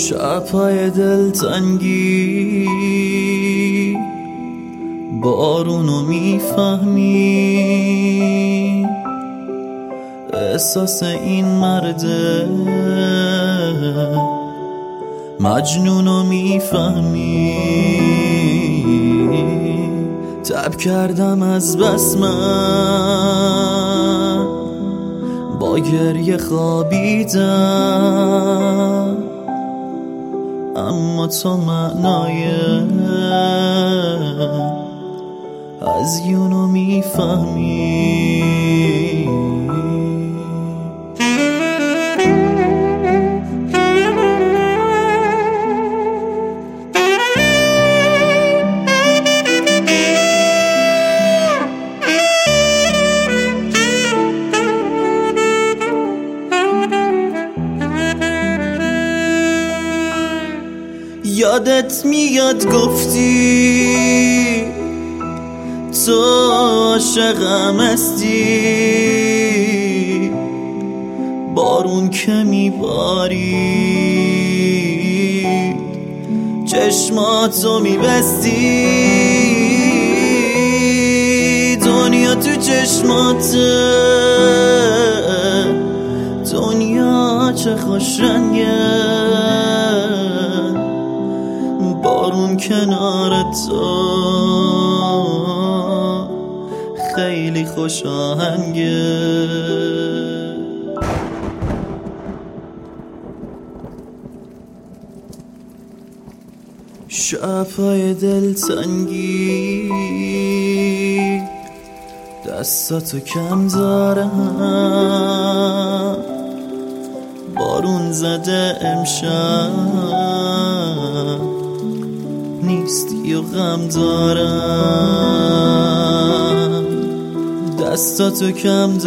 شب‌های دلتنگی بارونو میفهمی، احساس این مرده مجنونو میفهمی. تب کردم از بس من با گریه خوابیدم، اما تو معنای هزیونو میفهمی. یادت میاد گفتی تو عاشقم هستی، بارون که میبارید چشماتو میبستی، دنیا تو چشماته، دنیا چه خوش رنگه، بارون کنار تو خیلی خوش آهنگه. شب‌های دلتنگی دستاتو کم دارم، بارون زده امشب نیستی و غم دارم، دستاتو کم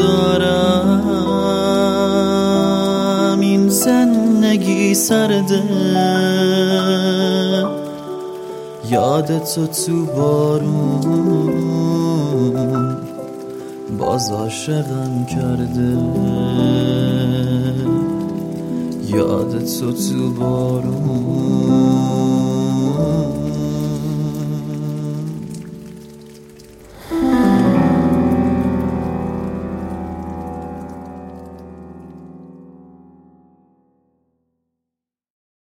دارم، این زندگی سرده، یادتو تو بارون باز عاشقم کرده، یادتو تو بارون